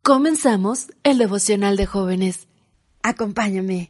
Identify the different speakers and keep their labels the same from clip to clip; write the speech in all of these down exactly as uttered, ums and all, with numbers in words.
Speaker 1: Comenzamos el devocional de jóvenes. Acompáñame.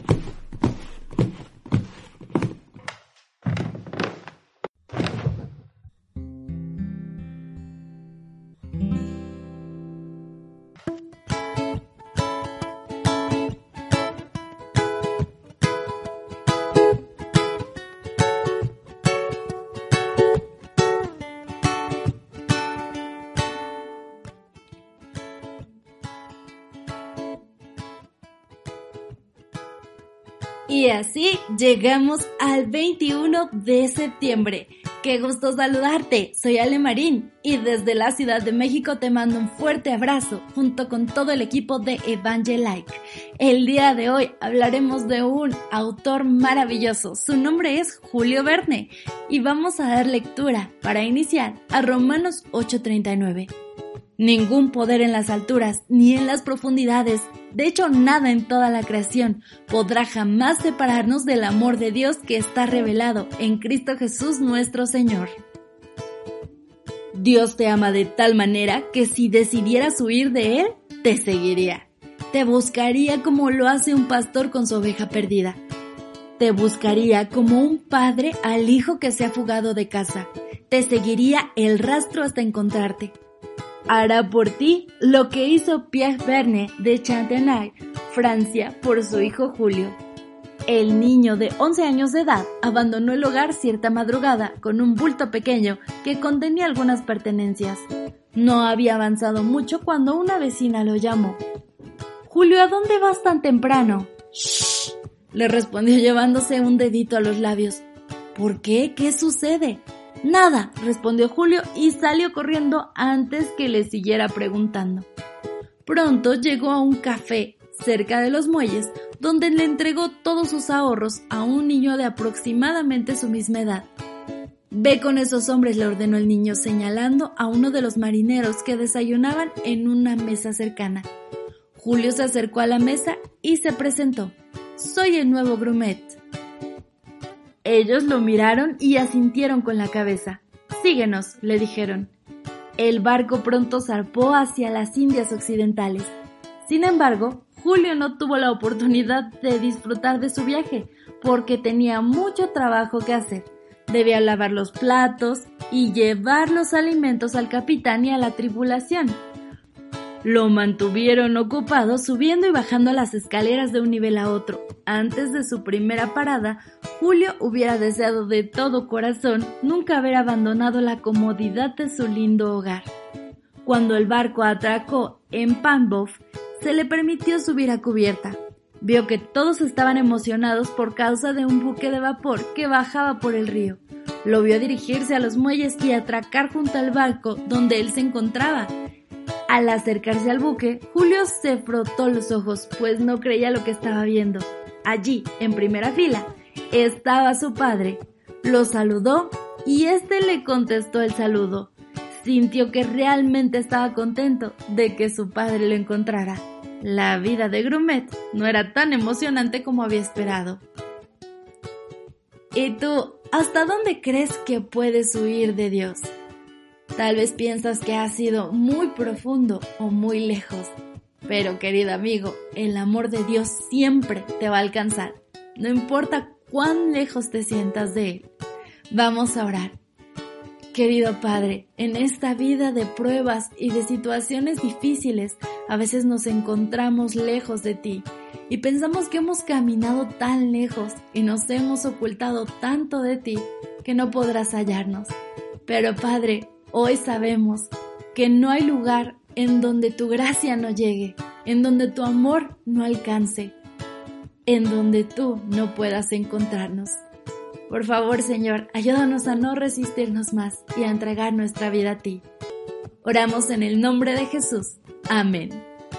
Speaker 2: Y así llegamos al veintiuno de septiembre. ¡Qué gusto saludarte! Soy Ale Marín y desde la Ciudad de México te mando un fuerte abrazo junto con todo el equipo de Evangelike. El día de hoy hablaremos de un autor maravilloso. Su nombre es Julio Verne y vamos a dar lectura para iniciar a Romanos ocho treinta y nueve. Ningún poder en las alturas ni en las profundidades, de hecho nada en toda la creación, podrá jamás separarnos del amor de Dios que está revelado en Cristo Jesús nuestro Señor. Dios te ama de tal manera que si decidieras huir de Él, te seguiría. Te buscaría como lo hace un pastor con su oveja perdida. Te buscaría como un padre al hijo que se ha fugado de casa. Te seguiría el rastro hasta encontrarte. Hará por ti lo que hizo Pierre Verne de Chantenaille, Francia, por su hijo Julio. El niño de once años de edad abandonó el hogar cierta madrugada con un bulto pequeño que contenía algunas pertenencias. No había avanzado mucho cuando una vecina lo llamó. «Julio, ¿a dónde vas tan temprano?» «Shh», le respondió llevándose un dedito a los labios. «¿Por qué? ¿Qué sucede?» «Nada», respondió Julio y salió corriendo antes que le siguiera preguntando. Pronto llegó a un café cerca de los muelles donde le entregó todos sus ahorros a un niño de aproximadamente su misma edad. «Ve con esos hombres», le ordenó el niño señalando a uno de los marineros que desayunaban en una mesa cercana. Julio se acercó a la mesa y se presentó. «Soy el nuevo Grumet». Ellos lo miraron y asintieron con la cabeza. «Síguenos», le dijeron. El barco pronto zarpó hacia las Indias Occidentales. Sin embargo, Julio no tuvo la oportunidad de disfrutar de su viaje porque tenía mucho trabajo que hacer. Debía lavar los platos y llevar los alimentos al capitán y a la tripulación. Lo mantuvieron ocupado subiendo y bajando las escaleras de un nivel a otro. Antes de su primera parada, Julio hubiera deseado de todo corazón nunca haber abandonado la comodidad de su lindo hogar. Cuando el barco atracó en Pambov, se le permitió subir a cubierta. Vio que todos estaban emocionados por causa de un buque de vapor que bajaba por el río. Lo vio dirigirse a los muelles y atracar junto al barco donde él se encontraba. Al acercarse al buque, Julio se frotó los ojos, pues no creía lo que estaba viendo. Allí, en primera fila, estaba su padre. Lo saludó y éste le contestó el saludo. Sintió que realmente estaba contento de que su padre lo encontrara. La vida de Grumet no era tan emocionante como había esperado. ¿Y tú, hasta dónde crees que puedes huir de Dios? Tal vez piensas que ha sido muy profundo o muy lejos. Pero, querido amigo, el amor de Dios siempre te va a alcanzar. No importa cuán lejos te sientas de Él. Vamos a orar. Querido Padre, en esta vida de pruebas y de situaciones difíciles, a veces nos encontramos lejos de Ti y pensamos que hemos caminado tan lejos y nos hemos ocultado tanto de Ti que no podrás hallarnos. Pero, Padre, hoy sabemos que no hay lugar en donde tu gracia no llegue, en donde tu amor no alcance, en donde tú no puedas encontrarnos. Por favor, Señor, ayúdanos a no resistirnos más y a entregar nuestra vida a ti. Oramos en el nombre de Jesús. Amén.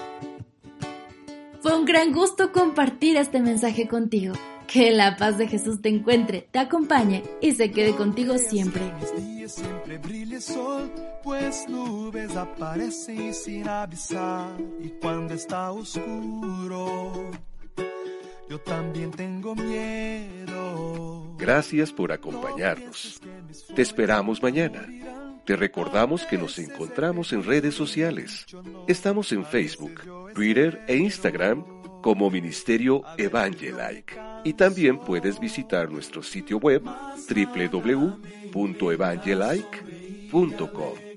Speaker 2: Fue un gran gusto compartir este mensaje contigo. Que la paz de Jesús te encuentre, te acompañe y se quede contigo siempre.
Speaker 3: Siempre brilla el sol, pues nubes aparecen sin avisar. Y cuando está oscuro, yo también tengo miedo.
Speaker 4: Gracias por acompañarnos. Te esperamos mañana. Te recordamos que nos encontramos en redes sociales. Estamos en Facebook, Twitter e Instagram como Ministerio Evangelike. Y también puedes visitar nuestro sitio web doble u doble u doble u punto evangelike punto com.